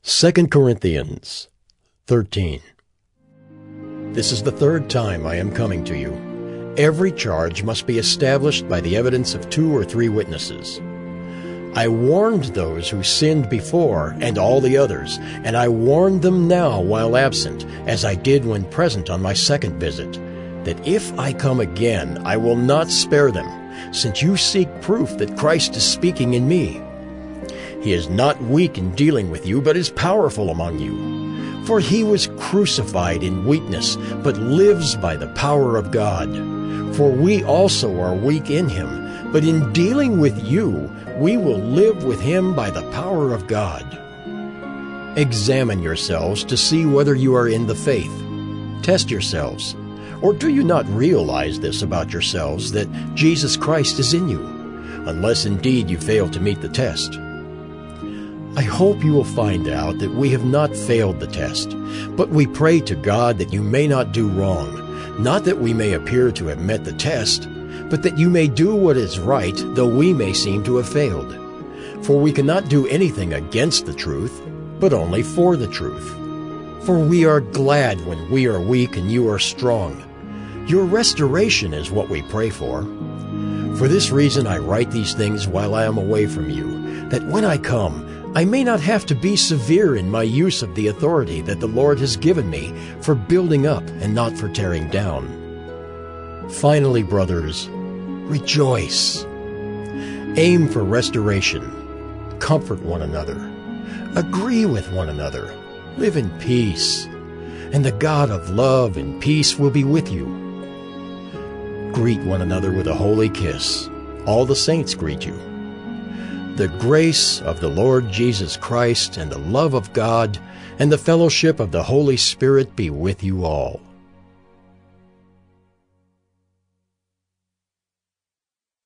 2 Corinthians 13. This is the third time I am coming to you. Every charge must be established by the evidence of 2 or 3 witnesses. I warned those who sinned before and all the others, and I warn them now while absent, as I did when present on my second visit, that if I come again I will not spare them, since you seek proof that Christ is speaking in me. He is not weak in dealing with you, but is powerful among you. For he was crucified in weakness, but lives by the power of God. For we also are weak in him, but in dealing with you, we will live with him by the power of God. Examine yourselves to see whether you are in the faith. Test yourselves. Or do you not realize this about yourselves, that Jesus Christ is in you, unless indeed you fail to meet the test? I hope you will find out that we have not failed the test, but we pray to God that you may not do wrong, not that we may appear to have met the test, but that you may do what is right, though we may seem to have failed. For we cannot do anything against the truth, but only for the truth. For we are glad when we are weak and you are strong. Your restoration is what we pray for. For this reason I write these things while I am away from you, that when I come, I may not have to be severe in my use of the authority that the Lord has given me for building up and not for tearing down. Finally, brothers, rejoice. Aim for restoration. Comfort one another. Agree with one another. Live in peace. And the God of love and peace will be with you. Greet one another with a holy kiss. All the saints greet you. The grace of the Lord Jesus Christ and the love of God and the fellowship of the Holy Spirit be with you all.